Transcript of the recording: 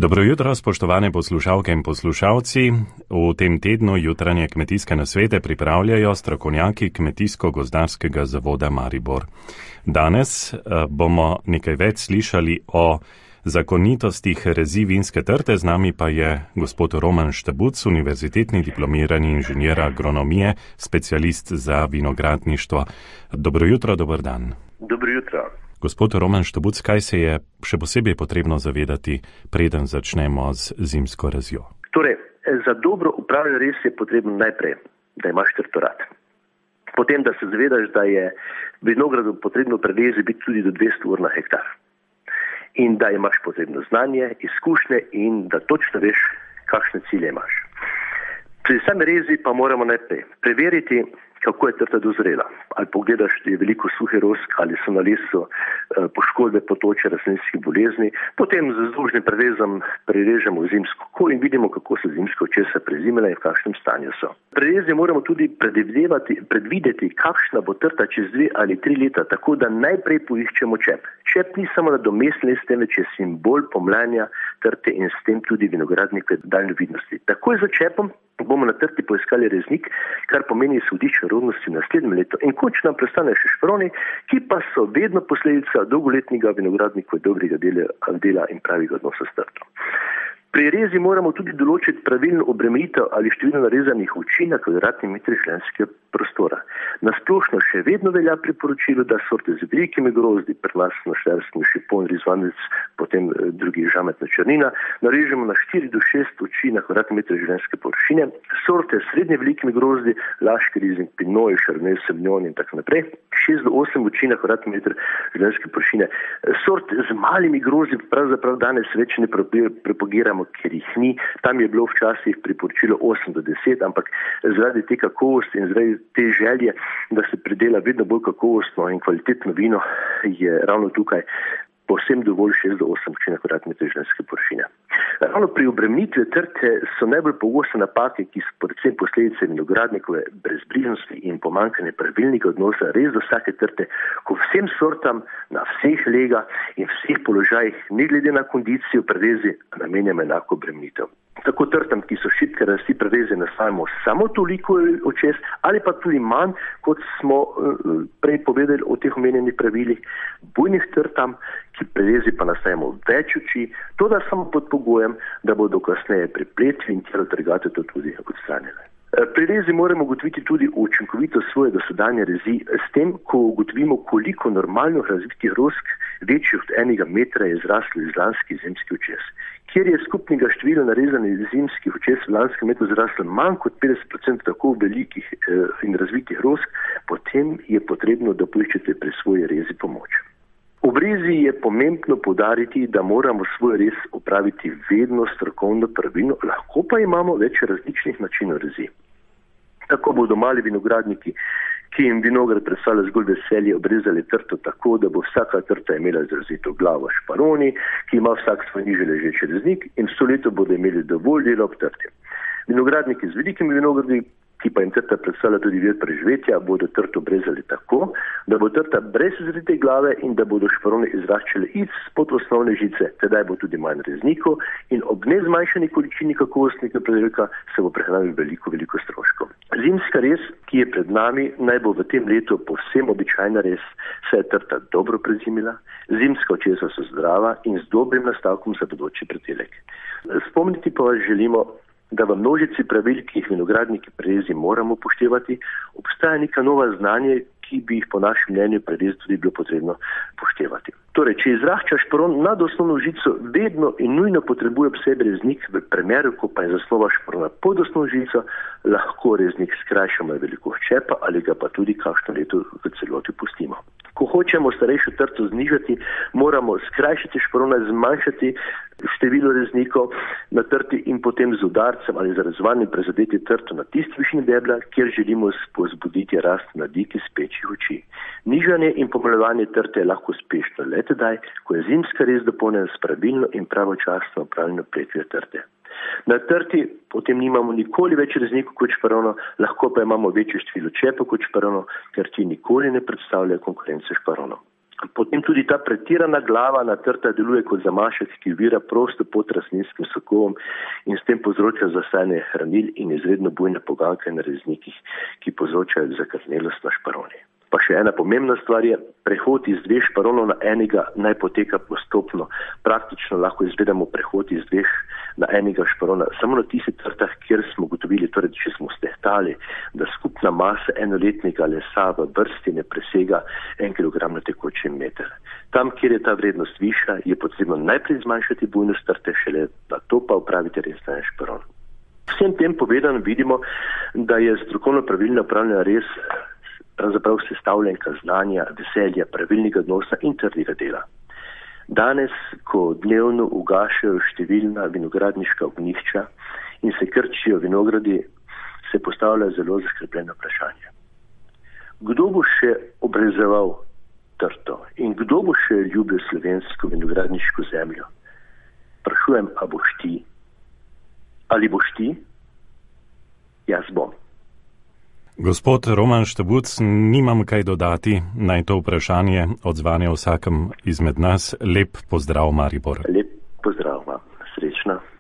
Dobro jutro, spoštovane poslušalke in poslušalci. V tem tednu jutranje kmetijske nasvete pripravljajo strokovnjaki Kmetijsko-gozdarskega zavoda Maribor. Danes bomo nekaj več slišali o zakonitostih herezij vinske trte, z nami pa je gospod Roman Štebuc, univerzitetni diplomirani inženir agronomije, specialist za vinogradništvo. Dobro jutro, dober dan. Dobro jutro. Gospod Roman Štebuc, kaj se je še posebej potrebno zavedati, preden začnemo z zimsko rezjo? Torej, za dobro upravljanje rez je potrebno najprej, da imaš trtorat. Potem, da se zavedaš, da je vinogradu potrebno pri rezi biti tudi do 200 ur na hektar. In da imaš potrebno znanje, izkušnje in da točno veš, kakšne cilje imaš. Pri sami rezi pa moramo najprej preveriti, kako je trta dozrela. Ali pogledaš, da je veliko suhe rosk, ali so na lesu poškodbe, potoče, rastlinskih bolezni. Potem z vzdolžnim prerezom prerežemo zimsko kol in vidimo, kako so zimsko česa prezimila in v kakšnem stanju so. Pri rezi moramo tudi predvideti, kakšna bo trta čez 2 ali 3 leta, tako da najprej poiščemo čep. Čep ni samo nadomestni les, temveč je simbol pomlajanja trte in s tem tudi vinogradnikove daljnovidnosti. Takoj za čepom bomo na trti poiskali reznik, kar pomeni izhodišče rodnosti v naslednjem letu. In končno nam prestanejo še šproni, ki pa so vedno posledica dolgoletnega vinogradnikovega dobrega dela in pravega odnosa s trto. Pri rezi moramo tudi določiti pravilno obremenitev ali število narezanih oči na kvadratni metri življenjskega prostora. Na splošno še vedno velja priporočilo, da sorte z velikimi grozdi, pri nas na Štajerskem šipon, rizvanec, potem drugi žametna črnina, narežemo na 4 do 6 oči na kvadratni metri življenjske površine. Sorte s srednje velikimi grozdi, laški rizing, pinoj, šarnej, semnjon in tako naprej, 6 do 8 oči na kvadratni metri življenjske površine. Sorte z malimi grozdi pravzaprav danes več ne propagiramo, ker jih ni. Tam je bilo včasih priporočilo 8 do 10, ampak zaradi te kakovosti in zaradi te želje, da se pridela vedno bolj kakovostno in kvalitetno vino, je ravno tukaj povsem dovolj 6 do 8 oči na kvadratni meter življenjske površine. Ravno pri obremenitvi trte so najbolj pogoste napake, ki so predvsem posledice vinogradnikove brezbrižnosti in pomanjkanje pravilnega odnosa res do vsake trte, ko vsem sortam na vseh legah in vseh položajih, ne glede na kondicijo pri rezi, namenjamo enako obremenitev. Tako trtam, ki so šibke rasti pri rezi, nastavimo samo toliko očes ali pa tudi manj, kot smo prej povedali o teh omenjenih pravilih, bujnih trtam, ki pri rezi pa nastavimo več oči, to da samo pod pogojem, da bodo kasneje pripletli in telo trgate to tudi odstranjene. Pri rezi moramo ugotoviti tudi učinkovitost svoje dosedanje rezi s tem, ko ugotovimo, koliko normalno razvitih rosk večjih od 1 metra je zraslo iz lanski zimski očes. Kjer je skupnega števila narezanih zimskih očes v lanskem letu zraslo manj kot 50% tako velikih in razvitih rosk, potem je potrebno, da poiščete pri svoji rezi pomoč. Ob rezi je pomembno poudariti, da moramo svoj rez opraviti vedno strokovno pravilno, lahko pa imamo več različnih načinov rezi. Tako bodo mali vinogradniki, ki jim vinograd predstavlja zgolj veselje, obrezali trto tako, da bo vsaka trta imela izrazito glavo šparoni, ki ima vsak svoj niže ležeči reznik in vso leto bodo imeli dovolj dela ob trti. Vinogradniki z velikimi vinogradi, ki pa jim trta predstavlja tudi vir preživetja, bodo trto obrezali tako, da bo trta brez izrazite glave in da bodo šparone izraščale izpod osnovne žice, tedaj bo tudi manj reznikov in ob nezmanjšani količini kakovostnega pridelka se bo prehranil veliko stroškov. Zimska rez, ki je pred nami, naj bo v tem letu povsem običajna rez, saj je trta dobro prezimila, zimska očesa so zdrava in z dobrim nastavkom za bodoči pridelek. Spomniti pa vas želimo, da v množici pravil, ki jih vinogradniki pri rezi moramo upoštevati, obstaja neka nova znanje, ki bi jih po našem mnenju pri rezi tudi bilo potrebno upoštevati. Torej, če izrašča šparon nad osnovno žico, vedno in nujno potrebuje ob sebi reznik, v primeru, ko pa je zasnova šparona pod osnovno žico, lahko reznik skrajšamo velikost čepa ali ga pa tudi kakšno leto v celoti pustimo. Ko hočemo starejšo trto znižati, moramo skrajšati šparona, zmanjšati število reznikov na trti in potem z udarcem ali z rezovanjem prizadeti trto na tisti višini debla, kjer želimo spodbuditi rast mladik iz pečjih oči. Nižanje in pomlaljevanje trte je lahko uspešno le tedaj, ko je zimska rez dopolnjena s pravilno in pravočasno opravljeno pletvijo trte. Na trti potem nimamo nikoli več reznikov kot šparono, lahko pa imamo večje število čepov kot šparono, ker ti nikoli ne predstavljajo konkurence šparono. Potem tudi ta pretirana glava na trta deluje kot zamašek, ki vira prosto pot rastlinskim sokovom in s tem povzroča zasajanje hranil in izredno bujne poganke na reznikih, ki povzročajo zakrnelost na šparoni. Pa še ena pomembna stvar je, prehod iz 2 šparonov na enega naj poteka postopno. Praktično lahko izvedemo prehod iz 2 na enega šparona samo na tistih trtah, kjer smo ugotovili, torej če smo stehtali, da skupna masa enoletnega lesa v vrsti ne presega 1 kg na tekoči meter. Tam, kjer je ta vrednost višja, je potrebno najprej zmanjšati bujnost trte, šele na to pa upraviti res na en šparon. Vsem tem povedano vidimo, da je strokovno pravilno upravljanje res pravzaprav sestavljenka znanja, veselja, pravilnega odnosa in trdega dela. Danes, ko dnevno ugašajo številna vinogradniška ognjišča in se krčijo vinogradi, se postavlja zelo zaskrbljeno vprašanje. Kdo bo še obrezoval trto in kdo bo še ljubil slovensko vinogradniško zemljo? Sprašujem, a boš ti? Ali boš ti? Jaz bom. Gospod Roman Štebuc, nimam kaj dodati, naj to vprašanje odzvane vsakem izmed nas. Lep pozdrav, Maribor. Lep pozdrav vam, srečno.